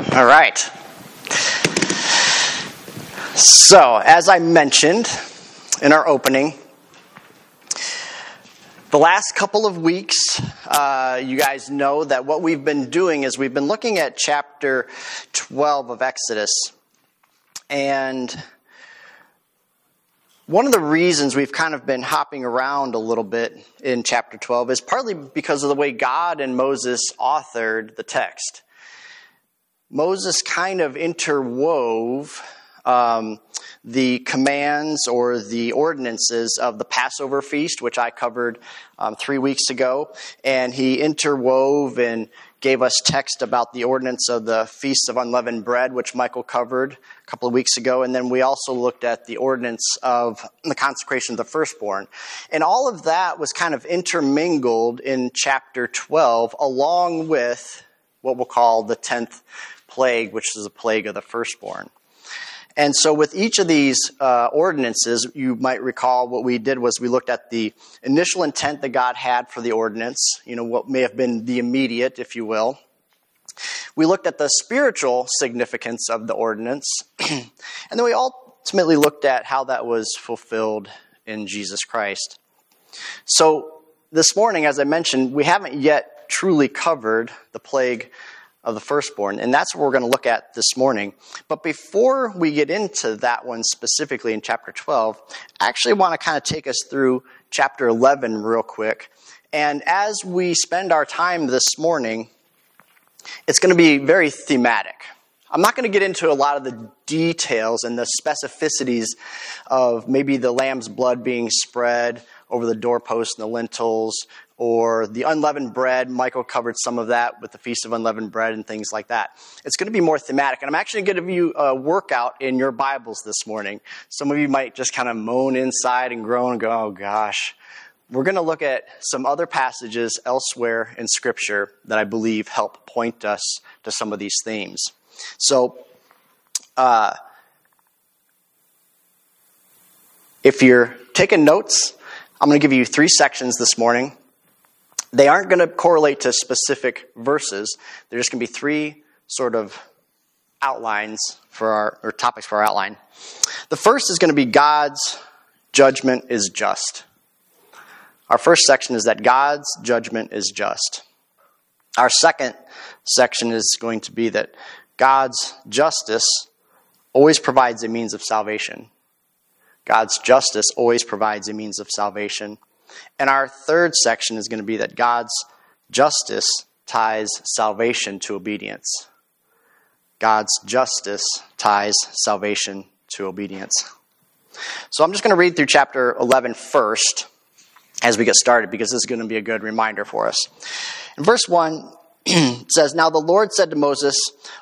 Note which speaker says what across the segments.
Speaker 1: All right. So, as I mentioned in our opening, the last couple of weeks, you guys know that what we've been doing is we've been looking at chapter 12 of Exodus. And one of the reasons we've kind of been hopping around a little bit in chapter 12 is partly because of the way God and Moses authored the text. Moses kind of interwove the commands or the ordinances of the Passover feast, which I covered 3 weeks ago. And he interwove and gave us text about the ordinance of the Feast of Unleavened Bread, which Michael covered a couple of weeks ago. And then we also looked at the ordinance of the consecration of the firstborn. And all of that was kind of intermingled in chapter 12, along with what we'll call the 10th plague, which is the plague of the firstborn. And so with each of these ordinances, you might recall what we did was we looked at the initial intent that God had for the ordinance, what may have been the immediate, if you will. We looked at the spiritual significance of the ordinance. And then we ultimately looked at how that was fulfilled in Jesus Christ. So this morning, as I mentioned, we haven't yet truly covered the plague of the firstborn, and that's what we're going to look at this morning. But before we get into that one specifically in chapter 12, I actually want to kind of take us through chapter 11 real quick. And as we spend our time this morning, it's going to be very thematic. I'm not going to get into a lot of the details and the specificities of maybe the lamb's blood being spread over the doorposts and the lintels, or the unleavened bread. Michael covered some of that with the Feast of Unleavened Bread and things like that. It's going to be more thematic. And I'm actually going to give you a workout in your Bibles this morning. Some of you might just kind of moan inside and groan and go, oh gosh. We're going to look at some other passages elsewhere in Scripture that I believe help point us to some of these themes. So, if you're taking notes, I'm going to give you 3 sections this morning. They aren't going to correlate to specific verses. They're just going to be 3 sort of outlines or topics for our outline. The first is going to be God's judgment is just. Our first section is that God's judgment is just. Our second section is going to be that God's justice always provides a means of salvation. God's justice always provides a means of salvation. And our third section is going to be that God's justice ties salvation to obedience. God's justice ties salvation to obedience. So I'm just going to read through chapter 11 first as we get started, because this is going to be a good reminder for us. In verse 1, it says, "Now the Lord said to Moses,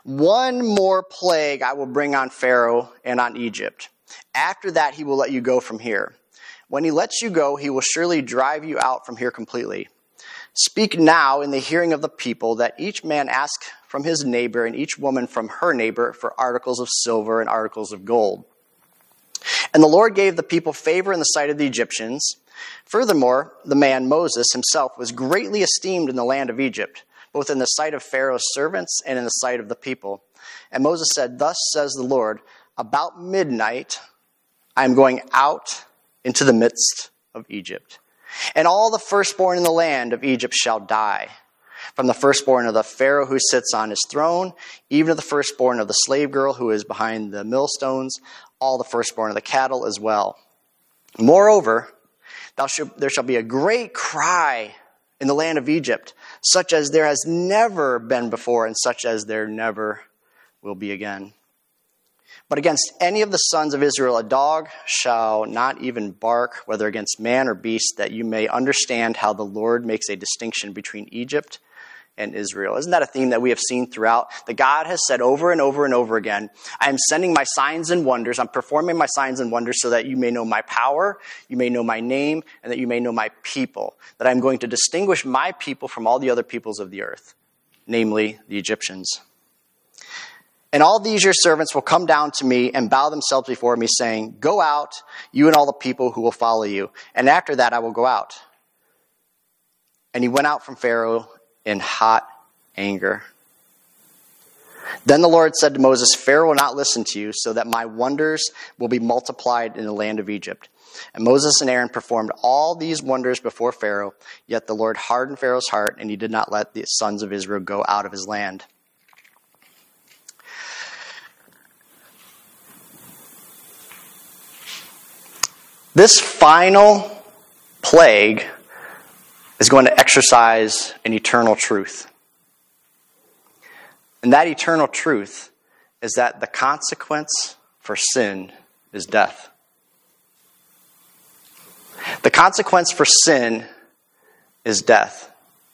Speaker 1: 1 more plague I will bring on Pharaoh and on Egypt. After that he will let you go from here. When he lets you go, he will surely drive you out from here completely. Speak now in the hearing of the people that each man ask from his neighbor and each woman from her neighbor for articles of silver and articles of gold." And the Lord gave the people favor in the sight of the Egyptians. Furthermore, the man Moses himself was greatly esteemed in the land of Egypt, both in the sight of Pharaoh's servants and in the sight of the people. And Moses said, "Thus says the Lord, about midnight I am going out into the midst of Egypt. And all the firstborn in the land of Egypt shall die, from the firstborn of the Pharaoh who sits on his throne, even to the firstborn of the slave girl who is behind the millstones, all the firstborn of the cattle as well. Moreover, there shall be a great cry in the land of Egypt, such as there has never been before, and such as there never will be again. But against any of the sons of Israel a dog shall not even bark, whether against man or beast, that you may understand how the Lord makes a distinction between Egypt and Israel." Isn't that a theme that we have seen throughout? That God has said over and over and over again, I am sending my signs and wonders, I'm performing my signs and wonders so that you may know my power, you may know my name, and that you may know my people. That I'm going to distinguish my people from all the other peoples of the earth, namely the Egyptians. "And all these your servants will come down to me and bow themselves before me, saying, 'Go out, you and all the people who will follow you. And after that I will go out.' And he went out from Pharaoh in hot anger. Then the Lord said to Moses, Pharaoh will not listen to you, so that my wonders will be multiplied in the land of Egypt. And Moses and Aaron performed all these wonders before Pharaoh, yet the Lord hardened Pharaoh's heart, and he did not let the sons of Israel go out of his land. This final plague is going to exercise an eternal truth. And that eternal truth is that the consequence for sin is death. The consequence for sin is death.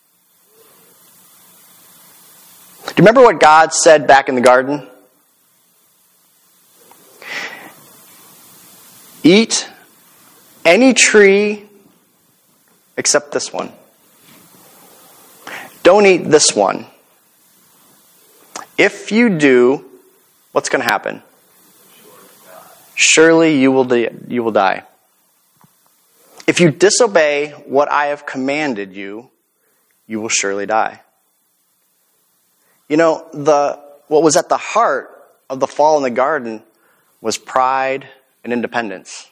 Speaker 1: Do you remember what God said back in the garden? Eat any tree except this one. Don't eat this one. If you do, what's going to happen? Surely you will die. If you disobey what I have commanded you, you will surely die. You know, what was at the heart of the fall in the garden was pride and independence.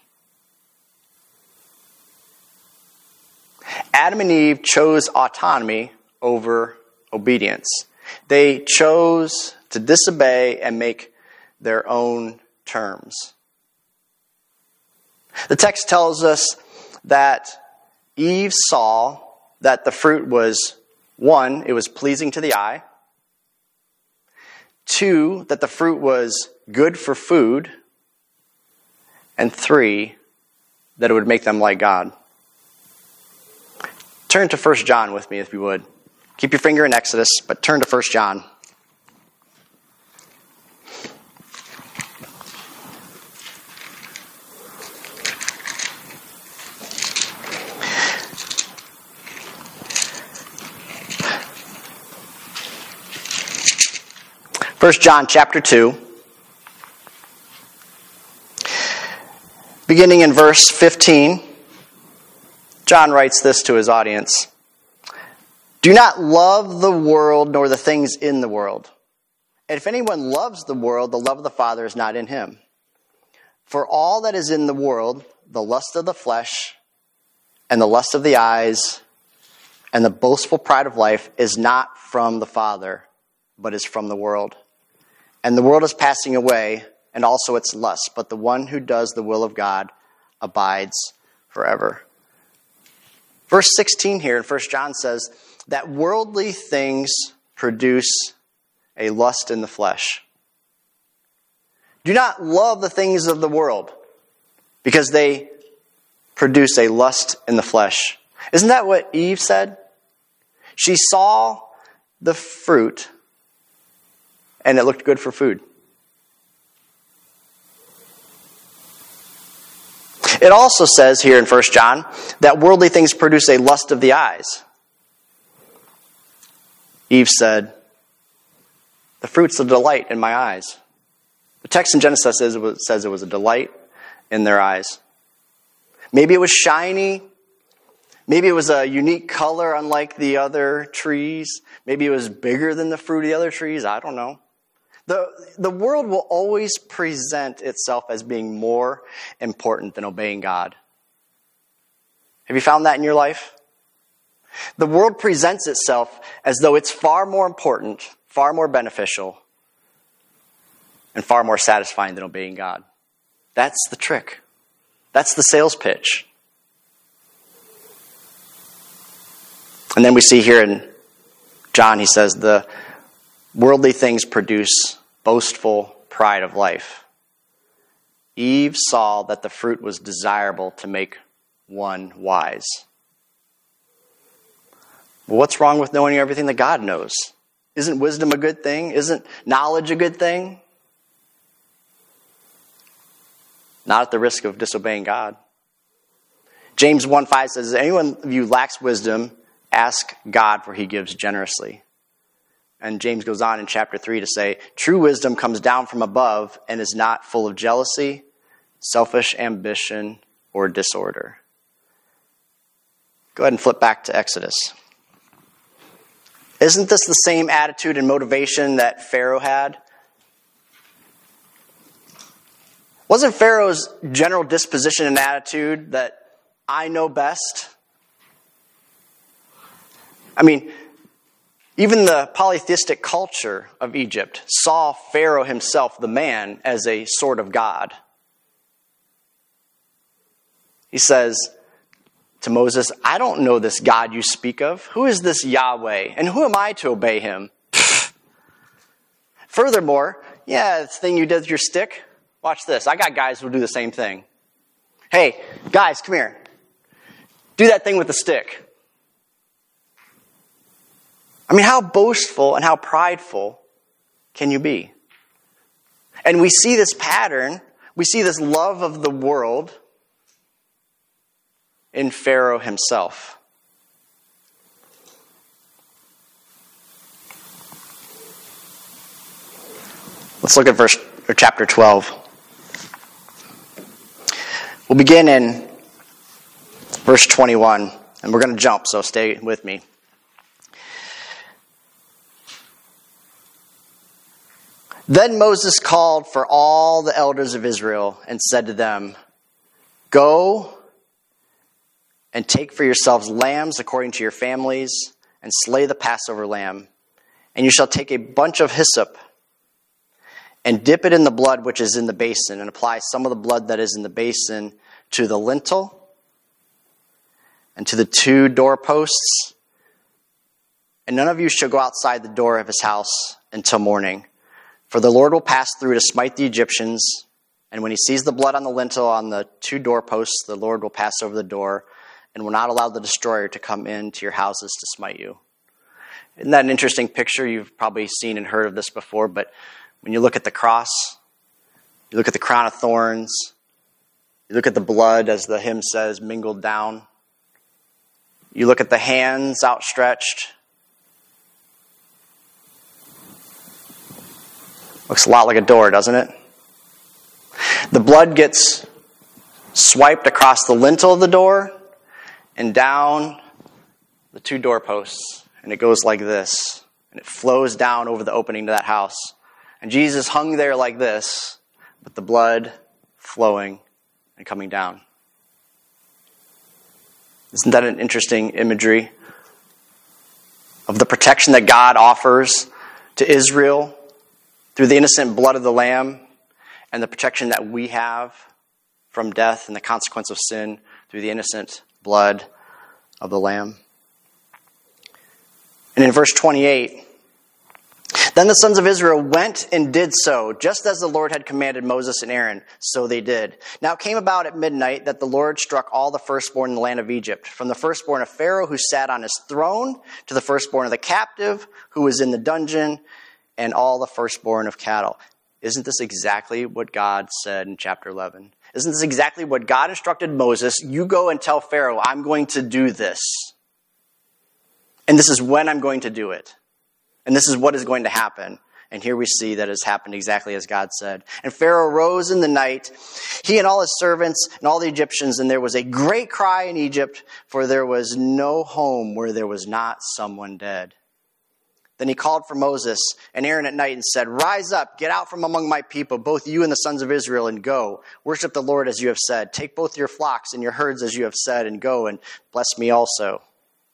Speaker 1: Adam and Eve chose autonomy over obedience. They chose to disobey and make their own terms. The text tells us that Eve saw that the fruit was, 1, it was pleasing to the eye. 2, that the fruit was good for food. And 3, that it would make them like God. Turn to 1 John with me, if you would. Keep your finger in Exodus, but turn to 1 John. First John chapter 2, beginning in verse 15, John writes this to his audience. Do not love the world nor the things in the world. And if anyone loves the world, the love of the Father is not in him. For all that is in the world, the lust of the flesh and the lust of the eyes and the boastful pride of life is not from the Father, but is from the world. And the world is passing away, and also its lust, but the one who does the will of God abides forever. Verse 16 here in 1 John says that worldly things produce a lust in the flesh. Do not love the things of the world, because they produce a lust in the flesh. Isn't that what Eve said? She saw the fruit, and it looked good for food. It also says here in 1 John that worldly things produce a lust of the eyes. Eve said, the fruit's a delight in my eyes. The text in Genesis says it was a delight in their eyes. Maybe it was shiny. Maybe it was a unique color unlike the other trees. Maybe it was bigger than the fruit of the other trees. I don't know. The world will always present itself as being more important than obeying God. Have you found that in your life? The world presents itself as though it's far more important, far more beneficial, and far more satisfying than obeying God. That's the trick. That's the sales pitch. And then we see here in John, he says, the worldly things produce boastful pride of life. Eve saw that the fruit was desirable to make one wise. Well, what's wrong with knowing everything that God knows? Isn't wisdom a good thing? Isn't knowledge a good thing? Not at the risk of disobeying God. James 1:5 says, if anyone of you lacks wisdom, ask God, for he gives generously. And James goes on in chapter 3 to say, true wisdom comes down from above and is not full of jealousy, selfish ambition, or disorder. Go ahead and flip back to Exodus. Isn't this the same attitude and motivation that Pharaoh had? Wasn't Pharaoh's general disposition and attitude that I know best? I mean, even the polytheistic culture of Egypt saw Pharaoh himself, the man, as a sort of god. He says to Moses, I don't know this God you speak of. Who is this Yahweh? And who am I to obey him? Furthermore, the thing you did with your stick, watch this. I got guys who do the same thing. Hey, guys, come here. Do that thing with the stick. I mean, how boastful and how prideful can you be? And we see this pattern, we see this love of the world in Pharaoh himself. Let's look at chapter 12. We'll begin in verse 21, and we're going to jump, so stay with me. Then Moses called for all the elders of Israel and said to them, Go and take for yourselves lambs according to your families, and slay the Passover lamb. And you shall take a bunch of hyssop, and dip it in the blood which is in the basin, and apply some of the blood that is in the basin to the lintel, and to the 2 doorposts. And none of you shall go outside the door of his house until morning. For the Lord will pass through to smite the Egyptians, and when he sees the blood on the lintel on the 2 doorposts, the Lord will pass over the door, and will not allow the destroyer to come into your houses to smite you. Isn't that an interesting picture? You've probably seen and heard of this before, but when you look at the cross, you look at the crown of thorns, you look at the blood, as the hymn says, mingled down. You look at the hands outstretched. Looks a lot like a door, doesn't it? The blood gets swiped across the lintel of the door and down the 2 doorposts. And it goes like this. And it flows down over the opening to that house. And Jesus hung there like this, with the blood flowing and coming down. Isn't that an interesting imagery of the protection that God offers to Israel through the innocent blood of the Lamb, and the protection that we have from death and the consequence of sin through the innocent blood of the Lamb? And in verse 28, then the sons of Israel went and did so, just as the Lord had commanded Moses and Aaron, so they did. Now it came about at midnight that the Lord struck all the firstborn in the land of Egypt, from the firstborn of Pharaoh who sat on his throne, to the firstborn of the captive who was in the dungeon, and all the firstborn of cattle. Isn't this exactly what God said in chapter 11? Isn't this exactly what God instructed Moses? You go and tell Pharaoh, I'm going to do this. And this is when I'm going to do it. And this is what is going to happen. And here we see that it has happened exactly as God said. And Pharaoh rose in the night, he and all his servants and all the Egyptians, and there was a great cry in Egypt, for there was no home where there was not someone dead. Then he called for Moses and Aaron at night and said, Rise up, get out from among my people, both you and the sons of Israel, and go. Worship the Lord as you have said. Take both your flocks and your herds as you have said, and go and bless me also.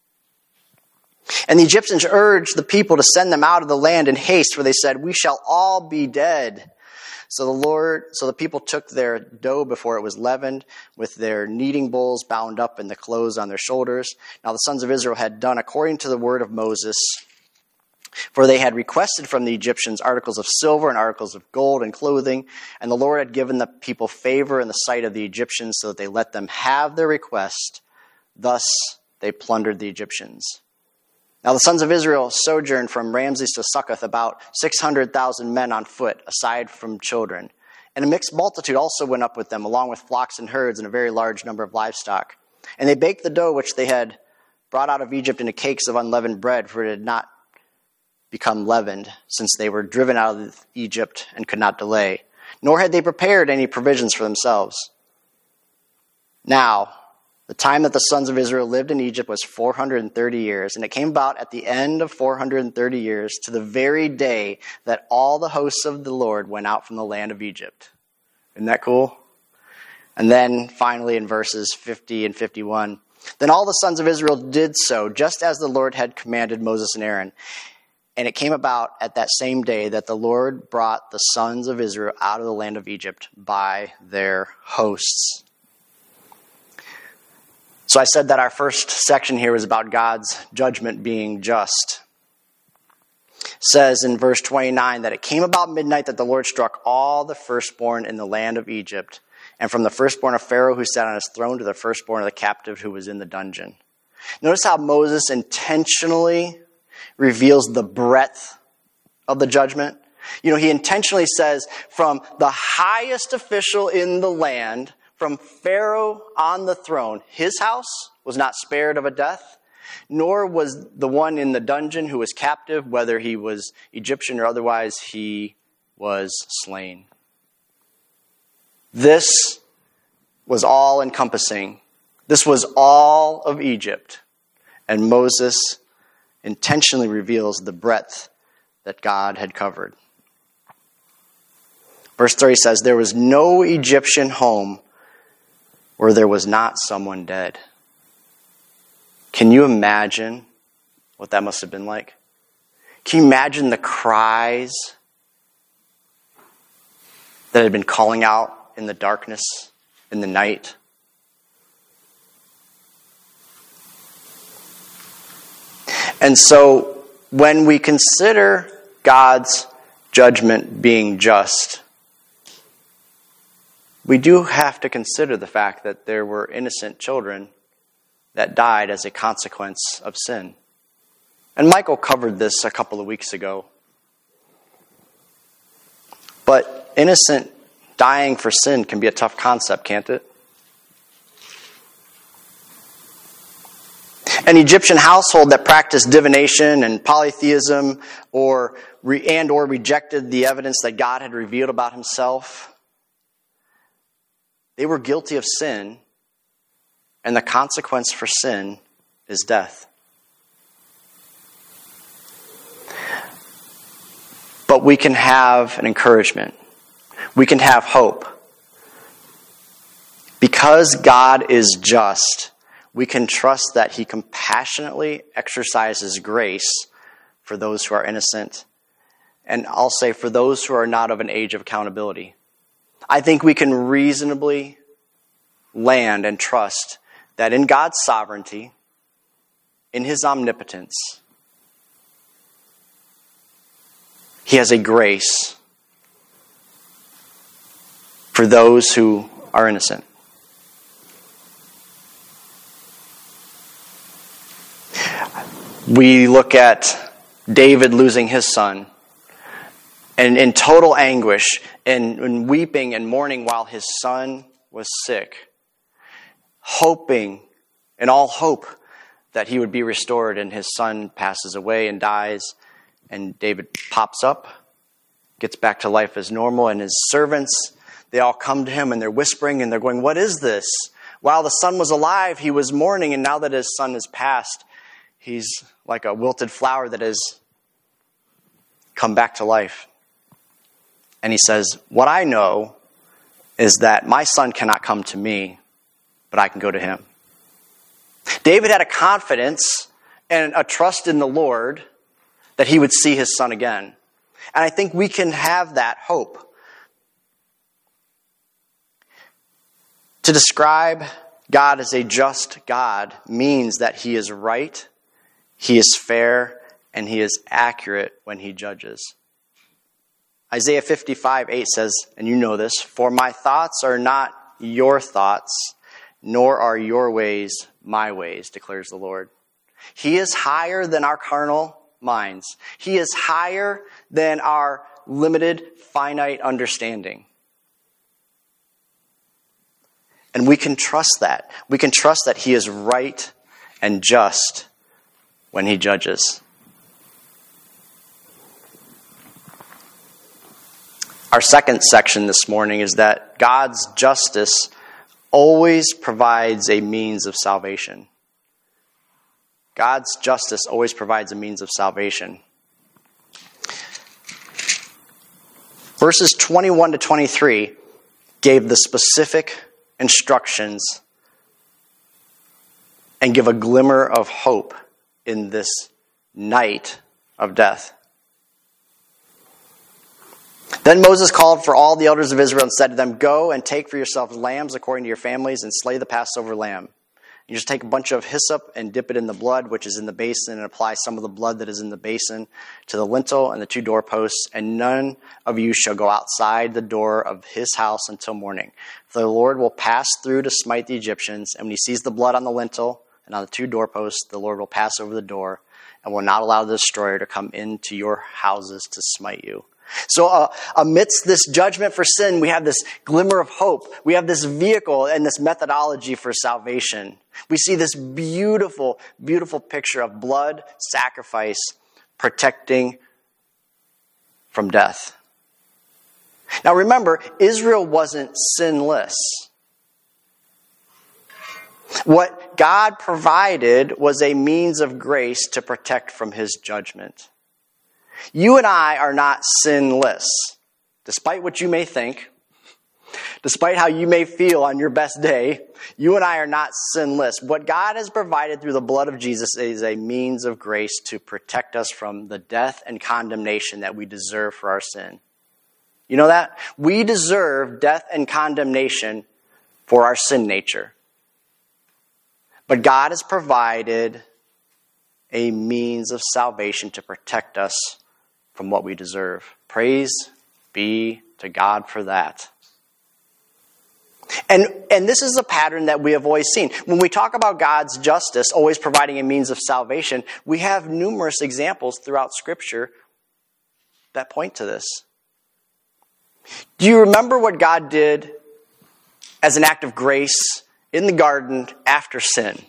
Speaker 1: And the Egyptians urged the people to send them out of the land in haste, for they said, We shall all be dead. So the people took their dough before it was leavened, with their kneading bowls bound up in the clothes on their shoulders. Now the sons of Israel had done according to the word of Moses, for they had requested from the Egyptians articles of silver and articles of gold and clothing, and the Lord had given the people favor in the sight of the Egyptians, so that they let them have their request. Thus they plundered the Egyptians. Now the sons of Israel sojourned from Ramses to Succoth, about 600,000 men on foot, aside from children. And a mixed multitude also went up with them, along with flocks and herds and a very large number of livestock. And they baked the dough which they had brought out of Egypt into cakes of unleavened bread, for it had not become leavened, since they were driven out of Egypt and could not delay. Nor had they prepared any provisions for themselves. Now, The time that the sons of Israel lived in Egypt was 430 years, and it came about at the end of 430 years to the very day that all the hosts of the Lord went out from the land of Egypt. Isn't that cool? And then finally in verses 50 and 51, then all the sons of Israel did so, just as the Lord had commanded Moses and Aaron. And it came about at that same day that the Lord brought the sons of Israel out of the land of Egypt by their hosts. So I said that our first section here was about God's judgment being just. It says in verse 29 that it came about midnight that the Lord struck all the firstborn in the land of Egypt, and from the firstborn of Pharaoh who sat on his throne to the firstborn of the captive who was in the dungeon. Notice how Moses intentionally reveals the breadth of the judgment. You know, he intentionally says from the highest official in the land, from Pharaoh on the throne, his house was not spared of a death, nor was the one in the dungeon who was captive, whether he was Egyptian or otherwise, he was slain. This was all encompassing. This was all of Egypt. And Moses intentionally reveals the breadth that God had covered. Verse 30 says, there was no Egyptian home where there was not someone dead. Can you imagine what that must have been like? Can you imagine the cries that had been calling out in the darkness, in the night? And so when we consider God's judgment being just, we do have to consider the fact that there were innocent children that died as a consequence of sin. And Michael covered this a couple of weeks ago. But innocent dying for sin can be a tough concept, can't it? An Egyptian household that practiced divination and polytheism or rejected the evidence that God had revealed about himself, they were guilty of sin, and the consequence for sin is death. But we can have an encouragement. We can have hope. Because God is just, we can trust that he compassionately exercises grace for those who are innocent, and I'll say for those who are not of an age of accountability. I think we can reasonably land and trust that in God's sovereignty, in his omnipotence, he has a grace for those who are innocent. We look at David losing his son, and in total anguish, and weeping and mourning while his son was sick, hoping, in all hope, that he would be restored, and his son passes away and dies, and David pops up, gets back to life as normal, and his servants, they all come to him, and they're whispering, and they're going, "What is this? While the son was alive, he was mourning, and now that his son has passed, he's like a wilted flower that has come back to life." And he says, "What I know is that my son cannot come to me, but I can go to him." David had a confidence and a trust in the Lord that he would see his son again. And I think we can have that hope. To describe God as a just God means that he is right, he is fair, and he is accurate when he judges. Isaiah 55:8 says, and you know this, "For my thoughts are not your thoughts, nor are your ways my ways, declares the Lord." He is higher than our carnal minds. He is higher than our limited, finite understanding. And we can trust that. We can trust that he is right and just when he judges. Our second section this morning is that God's justice always provides a means of salvation. God's justice always provides a means of salvation. Verses 21 to 23 gave the specific instructions and give a glimmer of hope in this night of death. Then Moses called for all the elders of Israel and said to them, "Go and take for yourselves lambs according to your families and slay the Passover lamb. You just take a bunch of hyssop and dip it in the blood which is in the basin and apply some of the blood that is in the basin to the lintel and the 2 doorposts, and none of you shall go outside the door of his house until morning. For the Lord will pass through to smite the Egyptians, and when he sees the blood on the lintel and on the 2 doorposts, the Lord will pass over the door and will not allow the destroyer to come into your houses to smite you." So amidst this judgment for sin, we have this glimmer of hope. We have this vehicle and this methodology for salvation. We see this beautiful, beautiful picture of blood, sacrifice, protecting from death. Now remember, Israel wasn't sinless. What God provided was a means of grace to protect from his judgment. You and I are not sinless, despite what you may think, despite how you may feel on your best day. You and I are not sinless. What God has provided through the blood of Jesus is a means of grace to protect us from the death and condemnation that we deserve for our sin. You know that? We deserve death and condemnation for our sin nature. But God has provided a means of salvation to protect us from what we deserve. Praise be to God for that. And this is a pattern that we have always seen. When we talk about God's justice always providing a means of salvation, we have numerous examples throughout Scripture that point to this. Do you remember what God did as an act of grace in the garden after sin?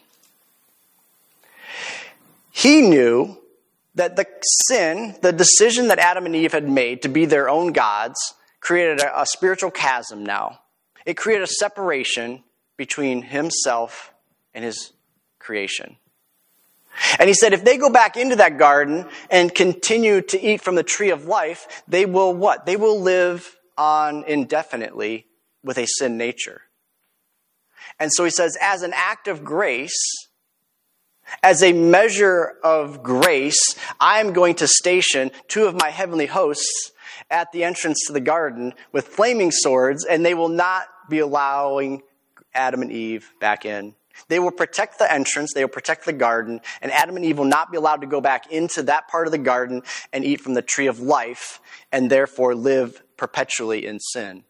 Speaker 1: He knew that the sin, the decision that Adam and Eve had made to be their own gods, created a spiritual chasm now. It created a separation between himself and his creation. And he said if they go back into that garden and continue to eat from the tree of life, they will what? They will live on indefinitely with a sin nature. And so he says, as an act of grace, as a measure of grace, I am going to station 2 of my heavenly hosts at the entrance to the garden with flaming swords, and they will not be allowing Adam and Eve back in. They will protect the entrance, they will protect the garden, and Adam and Eve will not be allowed to go back into that part of the garden and eat from the tree of life, and therefore live perpetually in sin.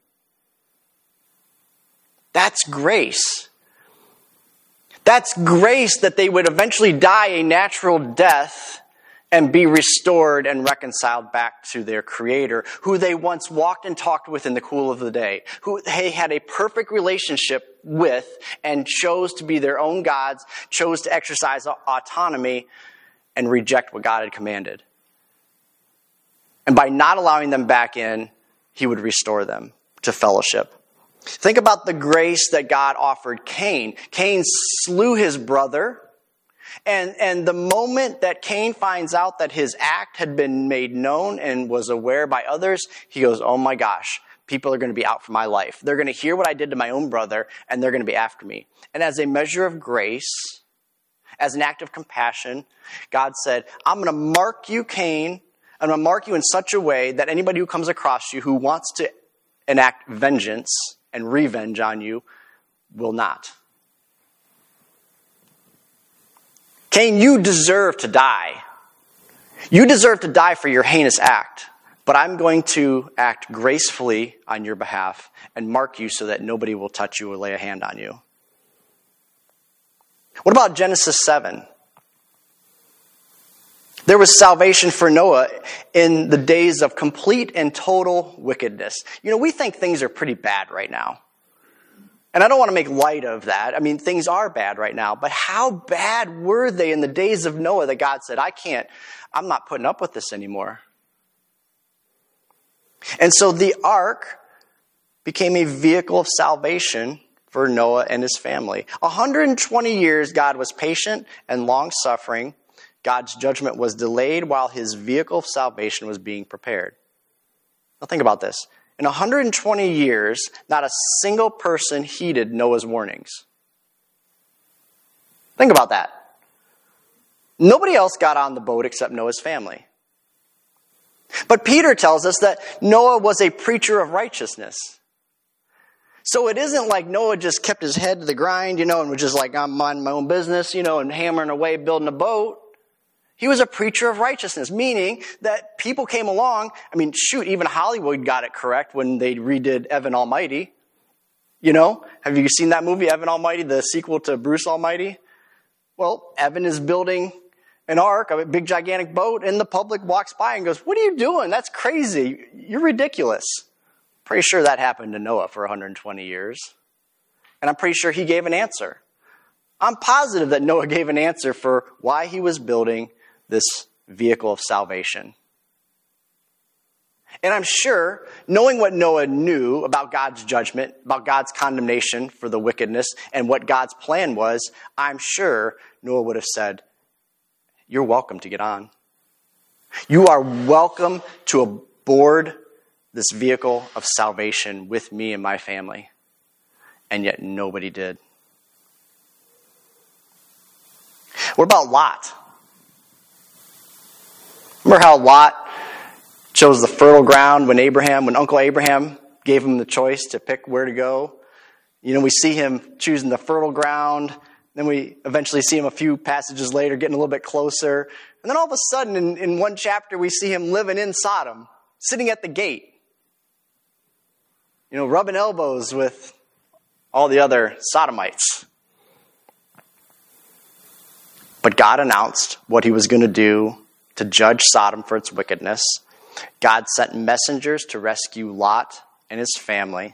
Speaker 1: That's grace. That's grace that they would eventually die a natural death and be restored and reconciled back to their Creator, who they once walked and talked with in the cool of the day, who they had a perfect relationship with and chose to be their own gods, chose to exercise autonomy and reject what God had commanded. And by not allowing them back in, he would restore them to fellowship. Think about the grace that God offered Cain. Cain slew his brother, and the moment that Cain finds out that his act had been made known and was aware by others, he goes, oh my gosh, people are going to be out for my life. They're going to hear what I did to my own brother, and they're going to be after me. And as a measure of grace, as an act of compassion, God said, I'm going to mark you, Cain. I'm going to mark you in such a way that anybody who comes across you who wants to enact vengeance and revenge on you will not. Cain, you deserve to die. You deserve to die for your heinous act, but I'm going to act gracefully on your behalf and mark you so that nobody will touch you or lay a hand on you. What about Genesis 7? There was salvation for Noah in the days of complete and total wickedness. You know, we think things are pretty bad right now. And I don't want to make light of that. I mean, things are bad right now. But how bad were they in the days of Noah that God said, I'm not putting up with this anymore. And so the ark became a vehicle of salvation for Noah and his family. 120 years, God was patient and long-suffering. God's judgment was delayed while his vehicle of salvation was being prepared. Now think about this. In 120 years, not a single person heeded Noah's warnings. Think about that. Nobody else got on the boat except Noah's family. But Peter tells us that Noah was a preacher of righteousness. So it isn't like Noah just kept his head to the grind, and was just like, I'm minding my own business, and hammering away building a boat. He was a preacher of righteousness, meaning that people came along. Even Hollywood got it correct when they redid Evan Almighty. Have you seen that movie, Evan Almighty, the sequel to Bruce Almighty? Well, Evan is building an ark, a big gigantic boat, and the public walks by and goes, what are you doing? That's crazy. You're ridiculous. Pretty sure that happened to Noah for 120 years. And I'm pretty sure he gave an answer. I'm positive that Noah gave an answer for why he was building this vehicle of salvation. And I'm sure, knowing what Noah knew about God's judgment, about God's condemnation for the wickedness, and what God's plan was, I'm sure Noah would have said, you're welcome to get on. You are welcome to aboard this vehicle of salvation with me and my family. And yet nobody did. What about Lot? Remember how Lot chose the fertile ground when Uncle Abraham gave him the choice to pick where to go? We see him choosing the fertile ground. Then we eventually see him a few passages later getting a little bit closer. And then all of a sudden, in one chapter, we see him living in Sodom, sitting at the gate. Rubbing elbows with all the other Sodomites. But God announced what he was going to do to judge Sodom for its wickedness. God sent messengers to rescue Lot and his family.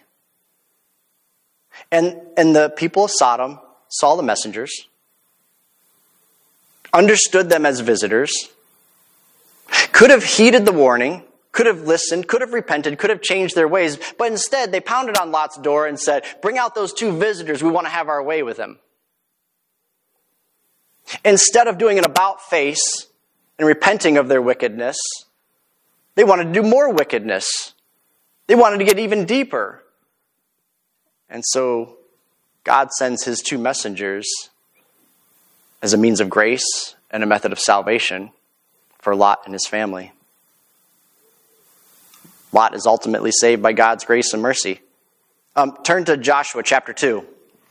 Speaker 1: And the people of Sodom saw the messengers, understood them as visitors, could have heeded the warning, could have listened, could have repented, could have changed their ways, but instead they pounded on Lot's door and said, bring out those two visitors, we want to have our way with them. Instead of doing an about-face and repenting of their wickedness, they wanted to do more wickedness. They wanted to get even deeper. And so God sends his two messengers as a means of grace and a method of salvation for Lot and his family. Lot is ultimately saved by God's grace and mercy. Turn to Joshua chapter 2.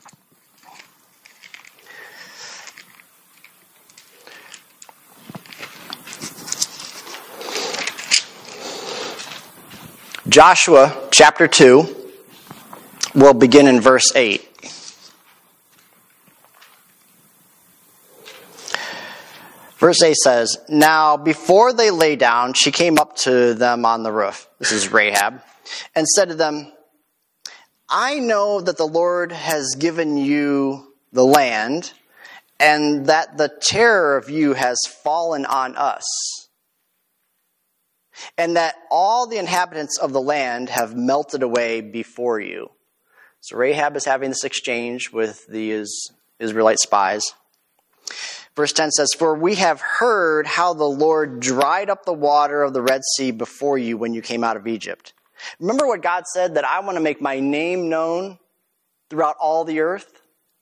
Speaker 1: Joshua chapter 2 will begin in verse 8. Verse 8 says, Now before they lay down, she came up to them on the roof. This is Rahab. And said to them, I know that the Lord has given you the land, and that the terror of you has fallen on us, and that all the inhabitants of the land have melted away before you. So Rahab is having this exchange with the Israelite spies. Verse 10 says, For we have heard how the Lord dried up the water of the Red Sea before you when you came out of Egypt. Remember what God said, that I want to make my name known throughout all the earth?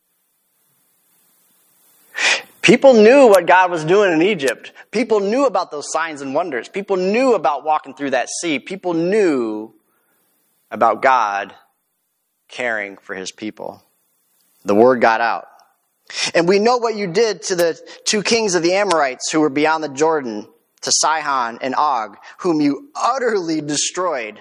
Speaker 1: People knew what God was doing in Egypt. People knew about those signs and wonders. People knew about walking through that sea. People knew about God caring for his people. The word got out. And we know what you did to the two kings of the Amorites who were beyond the Jordan, to Sihon and Og, whom you utterly destroyed.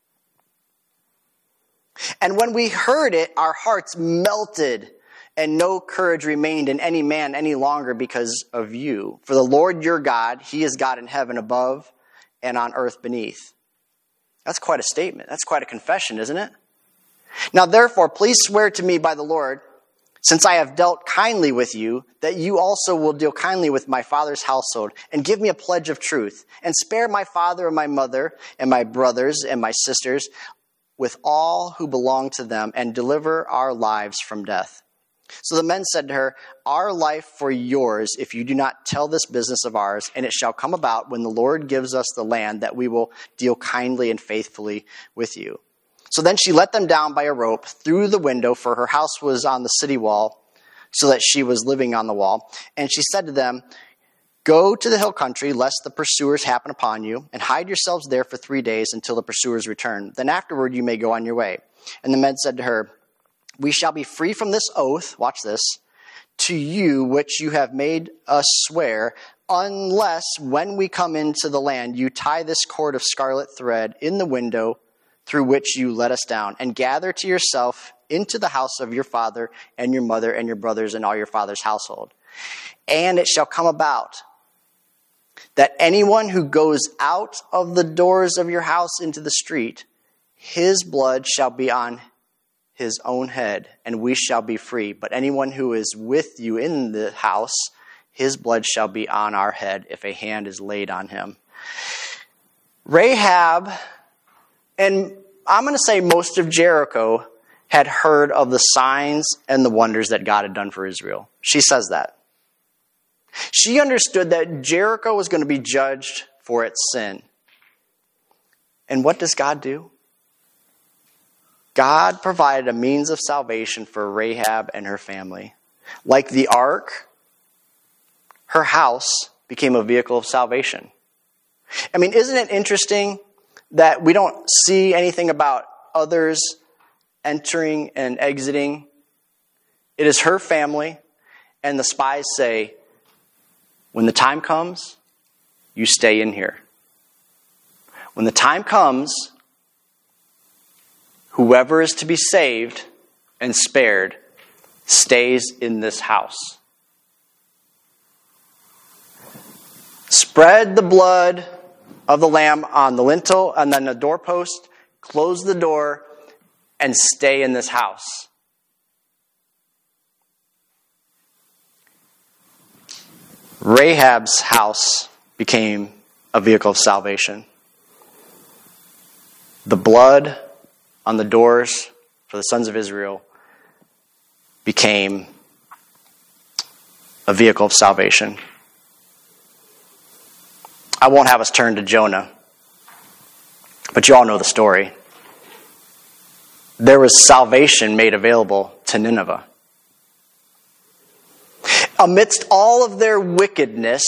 Speaker 1: And when we heard it, our hearts melted, and no courage remained in any man any longer because of you. For the Lord your God, he is God in heaven above and on earth beneath. That's quite a statement. That's quite a confession, isn't it? Now therefore, please swear to me by the Lord, since I have dealt kindly with you, that you also will deal kindly with my father's household, and give me a pledge of truth, and spare my father and my mother and my brothers and my sisters with all who belong to them and deliver our lives from death." So the men said to her, "Our life for yours, if you do not tell this business of ours, and it shall come about when the Lord gives us the land that we will deal kindly and faithfully with you." So then she let them down by a rope through the window, for her house was on the city wall, so that she was living on the wall. And she said to them, "Go to the hill country, lest the pursuers happen upon you, and hide yourselves there for 3 days until the pursuers return. Then afterward you may go on your way." And the men said to her, "We shall be free from this oath," watch this, "to you which you have made us swear, unless when we come into the land you tie this cord of scarlet thread in the window through which you let us down, and gather to yourself into the house of your father and your mother and your brothers and all your father's household. And it shall come about that anyone who goes out of the doors of your house into the street, his blood shall be on his own head, and we shall be free. But anyone who is with you in the house, his blood shall be on our head if a hand is laid on him." Rahab, and I'm going to say most of Jericho, had heard of the signs and the wonders that God had done for Israel. She says that. She understood that Jericho was going to be judged for its sin. And what does God do? God provided a means of salvation for Rahab and her family. Like the ark, her house became a vehicle of salvation. I mean, isn't it interesting that we don't see anything about others entering and exiting? It is her family, and the spies say, "When the time comes, you stay in here. When the time comes, whoever is to be saved and spared stays in this house. Spread the blood of the lamb on the lintel and then the doorpost, close the door, and stay in this house." Rahab's house became a vehicle of salvation. The blood on the doors for the sons of Israel became a vehicle of salvation. I won't have us turn to Jonah, but you all know the story. There was salvation made available to Nineveh. Amidst all of their wickedness,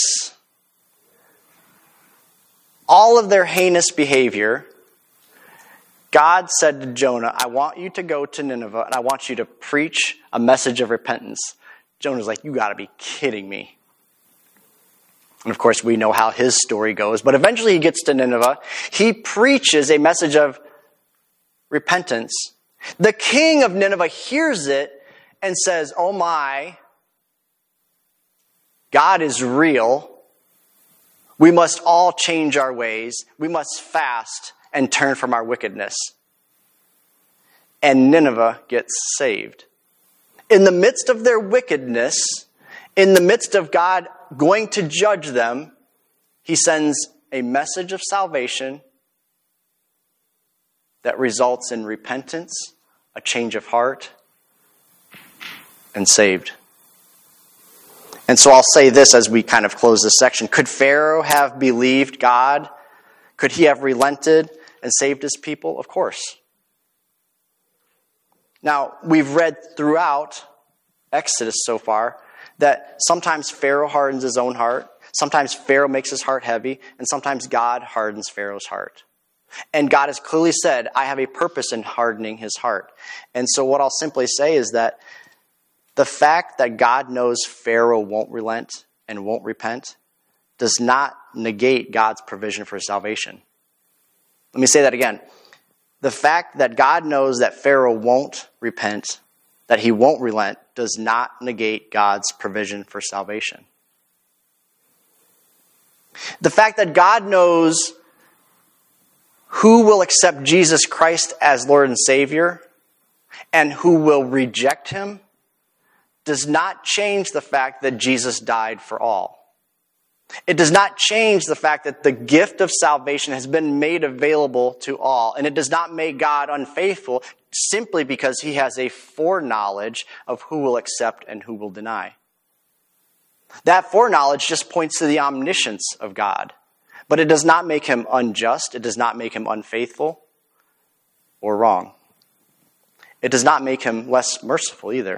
Speaker 1: all of their heinous behavior, God said to Jonah, "I want you to go to Nineveh and I want you to preach a message of repentance." Jonah's like, "You got to be kidding me." And of course, we know how his story goes. But eventually he gets to Nineveh. He preaches a message of repentance. The king of Nineveh hears it and says, "Oh my, God is real. We must all change our ways. We must fast and turn from our wickedness." And Nineveh gets saved. In the midst of their wickedness, in the midst of God going to judge them, he sends a message of salvation that results in repentance, a change of heart, and saved. And so I'll say this as we kind of close this section. Could Pharaoh have believed God? Could he have relented and saved his people? Of course. Now, we've read throughout Exodus so far that sometimes Pharaoh hardens his own heart, sometimes Pharaoh makes his heart heavy, and sometimes God hardens Pharaoh's heart. And God has clearly said, "I have a purpose in hardening his heart." And so what I'll simply say is that the fact that God knows Pharaoh won't relent and won't repent does not negate God's provision for salvation. Let me say that again. The fact that God knows that Pharaoh won't repent, that he won't relent, does not negate God's provision for salvation. The fact that God knows who will accept Jesus Christ as Lord and Savior and who will reject him does not change the fact that Jesus died for all. It does not change the fact that the gift of salvation has been made available to all. And it does not make God unfaithful simply because he has a foreknowledge of who will accept and who will deny. That foreknowledge just points to the omniscience of God. But it does not make him unjust. It does not make him unfaithful or wrong. It does not make him less merciful either.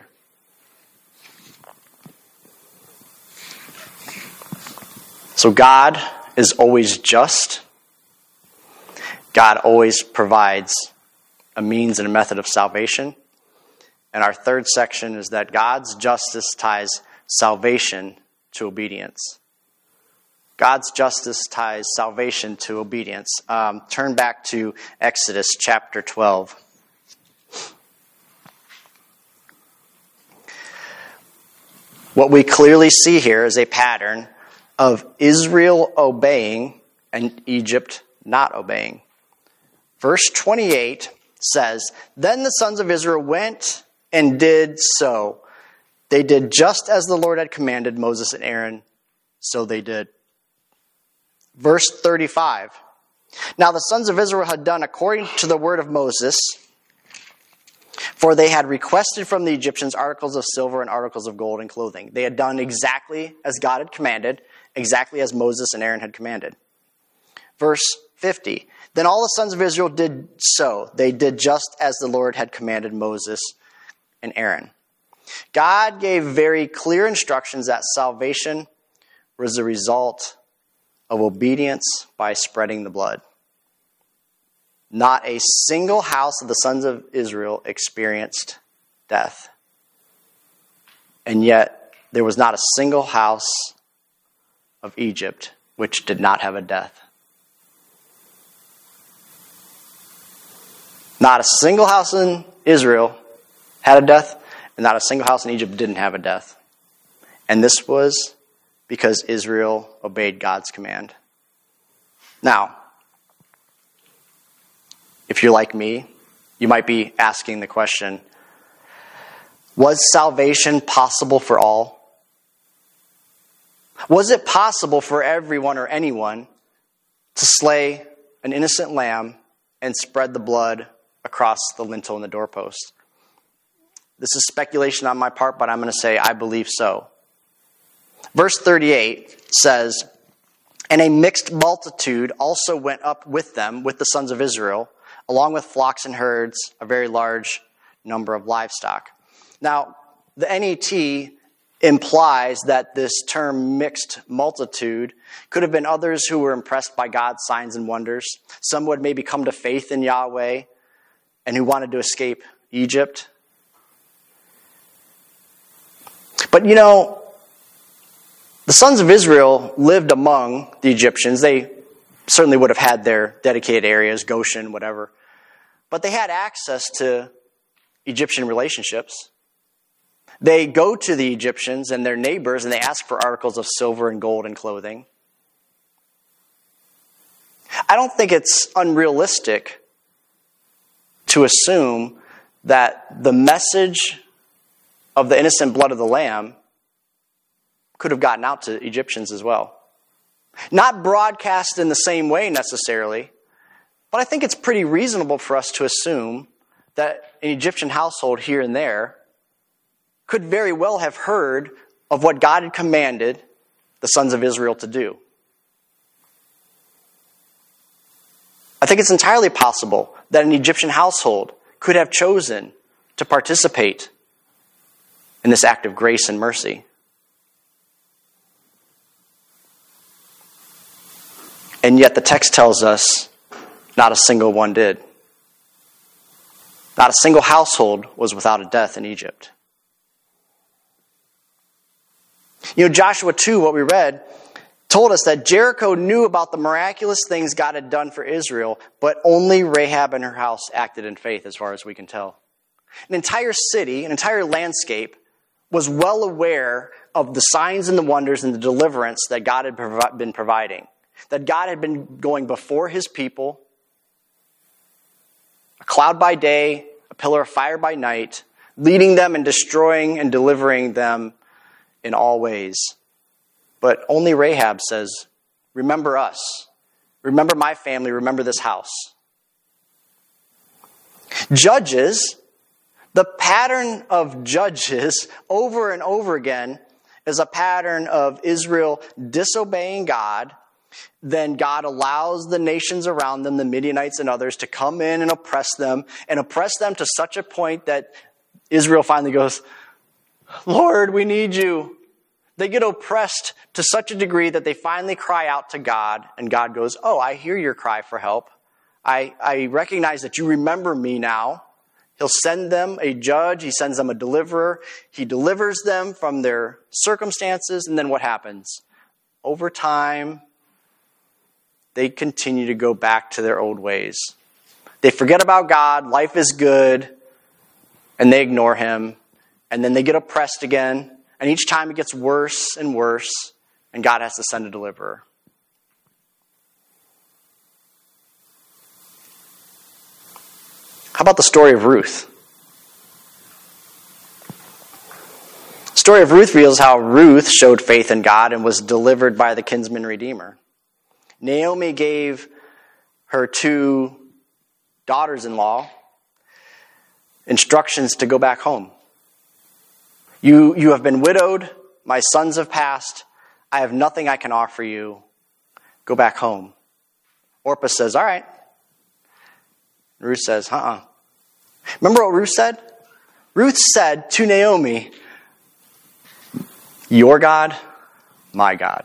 Speaker 1: So God is always just. God always provides a means and a method of salvation. And our third section is that God's justice ties salvation to obedience. God's justice ties salvation to obedience. Turn back to Exodus chapter 12. What we clearly see here is a pattern of Israel obeying and Egypt not obeying. Verse 28 says, "Then the sons of Israel went and did so. They did just as the Lord had commanded Moses and Aaron, so they did." Verse 35, "Now the sons of Israel had done according to the word of Moses, for they had requested from the Egyptians articles of silver and articles of gold and clothing." They had done exactly as God had commanded, exactly as Moses and Aaron had commanded. Verse 50, "Then all the sons of Israel did so. They did just as the Lord had commanded Moses and Aaron." God gave very clear instructions that salvation was the result of obedience by spreading the blood. Not a single house of the sons of Israel experienced death. And yet, there was not a single house of Egypt which did not have a death. Not a single house in Israel had a death, and not a single house in Egypt didn't have a death. And this was because Israel obeyed God's command. Now, if you're like me, you might be asking the question, was salvation possible for all? Was it possible for everyone or anyone to slay an innocent lamb and spread the blood across the lintel and the doorpost? This is speculation on my part, but I'm going to say I believe so. Verse 38 says, "And a mixed multitude also went up with them, with the sons of Israel, along with flocks and herds, a very large number of livestock." Now, the NET implies that this term mixed multitude could have been others who were impressed by God's signs and wonders. Some would maybe come to faith in Yahweh and who wanted to escape Egypt. But you know, the sons of Israel lived among the Egyptians. They certainly would have had their dedicated areas, Goshen, whatever. But they had access to Egyptian relationships. They go to the Egyptians and their neighbors and they ask for articles of silver and gold and clothing. I don't think it's unrealistic to assume that the message of the innocent blood of the lamb could have gotten out to Egyptians as well. Not broadcast in the same way necessarily, but I think it's pretty reasonable for us to assume that an Egyptian household here and there could very well have heard of what God had commanded the sons of Israel to do. I think it's entirely possible that an Egyptian household could have chosen to participate in this act of grace and mercy. And yet the text tells us not a single one did. Not a single household was without a death in Egypt. You know, Joshua 2, what we read, told us that Jericho knew about the miraculous things God had done for Israel, but only Rahab and her house acted in faith, as far as we can tell. An entire city, an entire landscape, was well aware of the signs and the wonders and the deliverance that God had been providing. That God had been going before his people, a cloud by day, a pillar of fire by night, leading them and destroying and delivering them in all ways. But only Rahab says, remember us. Remember my family. Remember this house. Judges, the pattern of Judges over and over again is a pattern of Israel disobeying God. Then God allows the nations around them, the Midianites and others, to come in and oppress them to such a point that Israel finally goes, Lord, we need you. They get oppressed to such a degree that they finally cry out to God, and God goes, oh, I hear your cry for help. I recognize that you remember me now. He'll send them a judge. He sends them a deliverer. He delivers them from their circumstances. And then what happens? Over time, they continue to go back to their old ways. They forget about God. Life is good. And they ignore him. And then they get oppressed again. And each time it gets worse and worse. And God has to send a deliverer. How about the story of Ruth? The story of Ruth reveals how Ruth showed faith in God and was delivered by the kinsman redeemer. Naomi gave her 2 daughters-in-law instructions to go back home. You have been widowed. My sons have passed. I have nothing I can offer you. Go back home. Orpah says, all right. Ruth says, Remember what Ruth said? Ruth said to Naomi, your God, my God.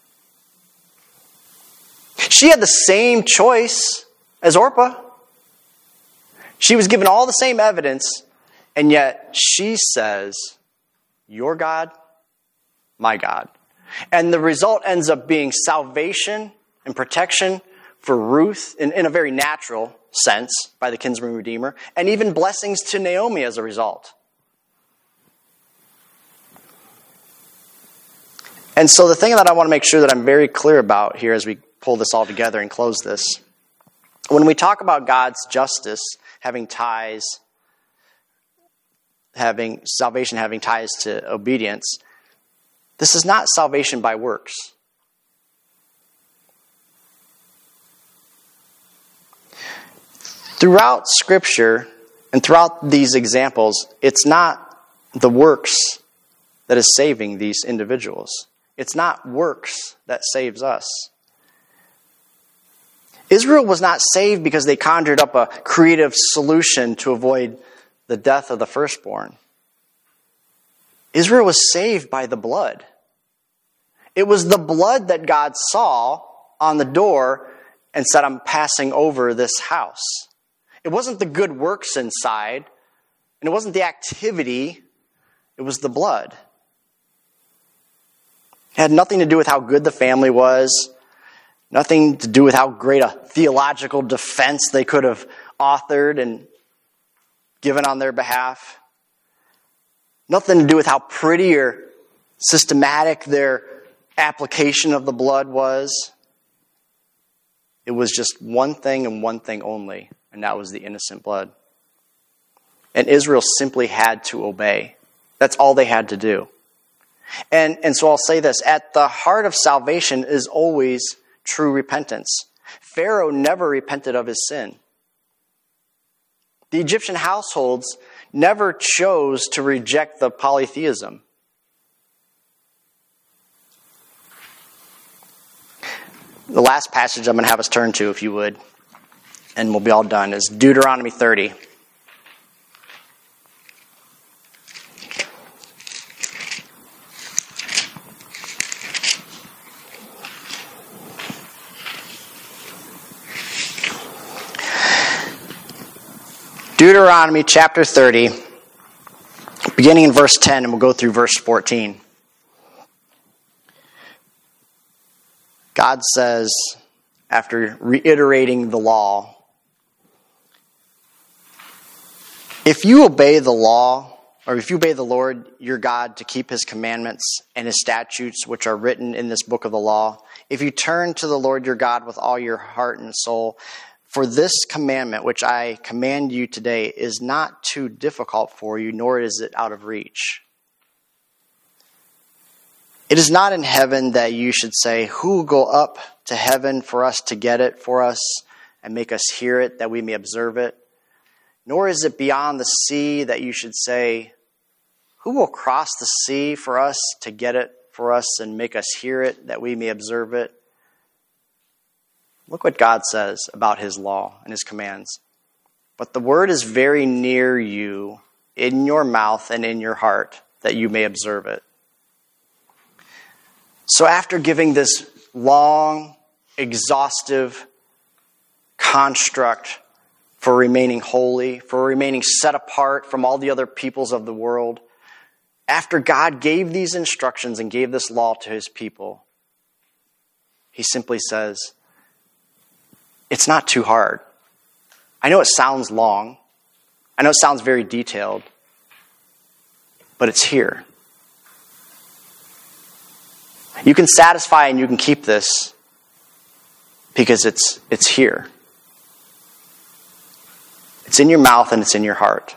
Speaker 1: She had the same choice as Orpah. She was given all the same evidence, and yet she says, your God, my God. And the result ends up being salvation and protection for Ruth in a very natural sense by the kinsman redeemer, and even blessings to Naomi as a result. And so the thing that I want to make sure that I'm very clear about here as we pull this all together and close this, when we talk about God's justice having salvation having ties to obedience, this is not salvation by works. Throughout Scripture and throughout these examples, it's not the works that is saving these individuals. It's not works that saves us. Israel was not saved because they conjured up a creative solution to avoid the death of the firstborn. Israel was saved by the blood. It was the blood that God saw on the door and said, I'm passing over this house. It wasn't the good works inside, and it wasn't the activity, it was the blood. It had nothing to do with how good the family was, nothing to do with how great a theological defense they could have authored and given on their behalf. Nothing to do with how pretty or systematic their application of the blood was. It was just one thing and one thing only, and that was the innocent blood. And Israel simply had to obey. That's all they had to do. And so I'll say this, at the heart of salvation is always true repentance. Pharaoh never repented of his sin. The Egyptian households never chose to reject the polytheism. The last passage I'm going to have us turn to, if you would, and we'll be all done, is Deuteronomy 30. Deuteronomy chapter 30, beginning in verse 10, and we'll go through verse 14. God says, after reiterating the law, if you obey the law, or if you obey the Lord your God to keep his commandments and his statutes which are written in this book of the law, if you turn to the Lord your God with all your heart and soul, for this commandment which I command you today is not too difficult for you, nor is it out of reach. It is not in heaven that you should say, who will go up to heaven for us to get it for us and make us hear it that we may observe it? Nor is it beyond the sea that you should say, who will cross the sea for us to get it for us and make us hear it that we may observe it? Look what God says about his law and his commands. But the word is very near you, in your mouth and in your heart, that you may observe it. So after giving this long, exhaustive construct for remaining holy, for remaining set apart from all the other peoples of the world, after God gave these instructions and gave this law to his people, he simply says, it's not too hard. I know it sounds long. I know it sounds very detailed, but it's here. You can satisfy and you can keep this because it's here. It's in your mouth and it's in your heart.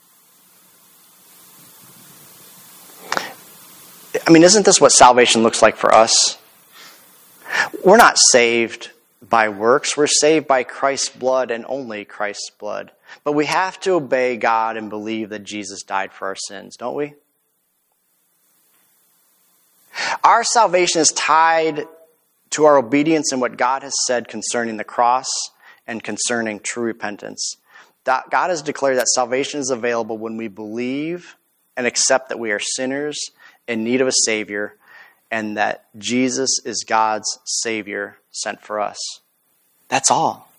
Speaker 1: I mean, isn't this what salvation looks like for us? We're not saved by works. We're saved by Christ's blood and only Christ's blood. But we have to obey God and believe that Jesus died for our sins, don't we? Our salvation is tied to our obedience in what God has said concerning the cross and concerning true repentance. God has declared that salvation is available when we believe and accept that we are sinners in need of a Savior and that Jesus is God's Savior sent for us. That's all.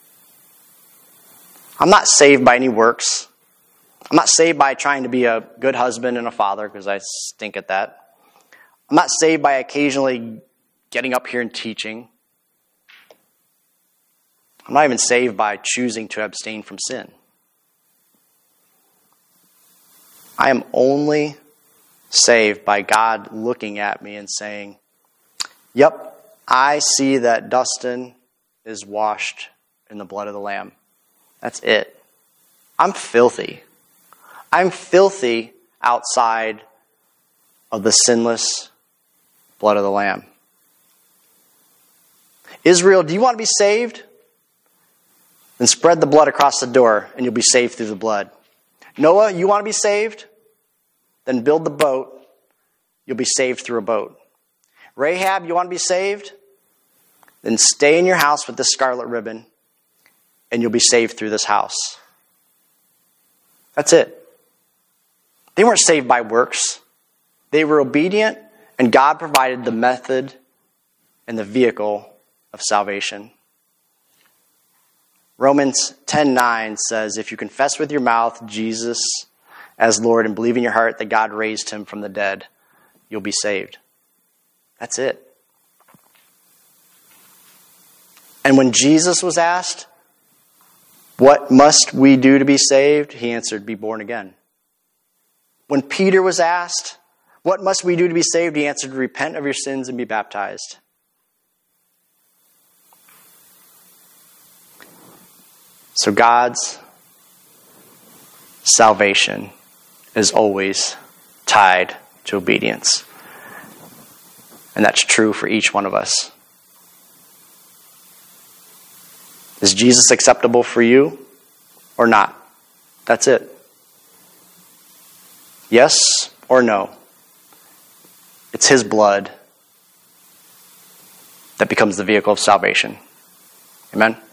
Speaker 1: I'm not saved by any works. I'm not saved by trying to be a good husband and a father, because I stink at that. I'm not saved by occasionally getting up here and teaching. I'm not even saved by choosing to abstain from sin. I am only saved by God looking at me and saying, yep, I see that Dustin is washed in the blood of the Lamb. That's it. I'm filthy. I'm filthy outside of the sinless blood of the Lamb. Israel, do you want to be saved? Then spread the blood across the door and you'll be saved through the blood. Noah, you want to be saved? Then build the boat. You'll be saved through a boat. Rahab, you want to be saved? Then stay in your house with this scarlet ribbon and you'll be saved through this house. That's it. They weren't saved by works. They were obedient and God provided the method and the vehicle of salvation. Romans 10:9 says, if you confess with your mouth Jesus as Lord and believe in your heart that God raised him from the dead, you'll be saved. That's it. And when Jesus was asked, what must we do to be saved? He answered, be born again. When Peter was asked, what must we do to be saved? He answered, repent of your sins and be baptized. So God's salvation is always tied to obedience. And that's true for each one of us. Is Jesus acceptable for you or not? That's it. Yes or no? It's his blood that becomes the vehicle of salvation. Amen?